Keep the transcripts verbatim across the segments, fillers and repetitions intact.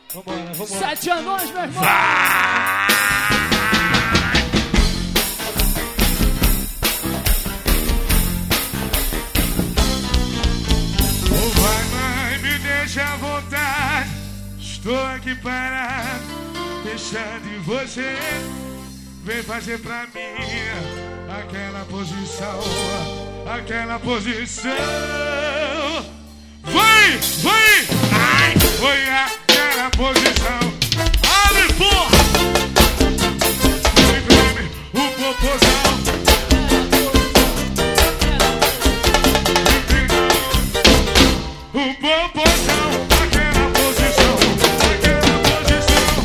Vambora, vambora. Sete anões, meu irmão. Vai! Oh, vai, mãe, me deixa à vontade. Estou aqui parado, pensando em você. Vem fazer pra mim aquela posição, aquela posição. Vai, vai, ai, foi aquela posição. Abre, porra! O popozão. O popozão, aquela posição, aquela posição.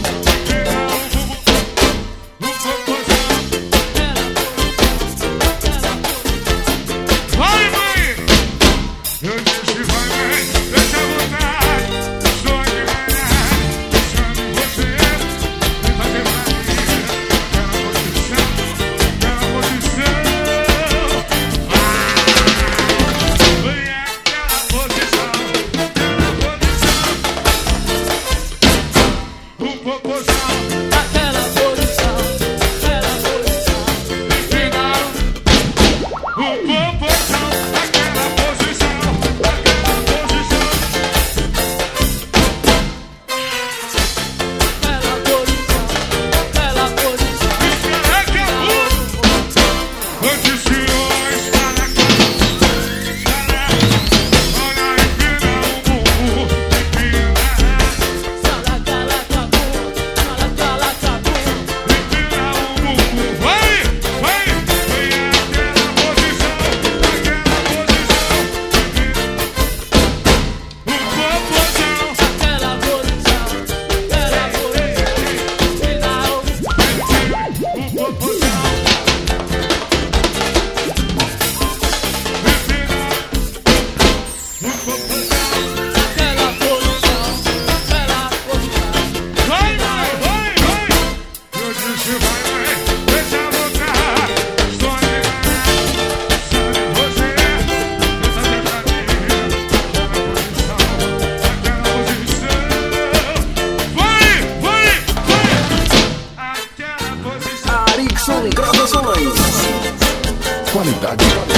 O popozão. Vai, mãe! Eu disse, vai, mãe, deixa eu voltar. Estou aqui parado, pensando em você. Vem fazer pra mim aquela posição, aquela posição. Ah, foi aquela posição, aquela posição. O popozão. Aquela posição, aquela posição. O popozão, aquela posição, aquela posição. Aquela posição, aquela posição. Acabou! Antes de hoje, está na cara. Olha, empina o bumbum, empina. Sala, cala, tabu. Sala, cala, tabu. Empina o bumbum. Vai, vai! Foi aquela posição, aquela posição. O popozão. Aquela posição, aquela posição. Final. O popozão. Empina o popozão. Aquela posição, aquela posição. Vai, vai, vai, vai! Eu disse vai, vai, deixa eu voltar. Estou aqui parado, pensando em você. Vem fazer pra mim aquela posição, aquela posição. Vai, vai, vai! Aquela posição. Arikson Gravações. Qualidade.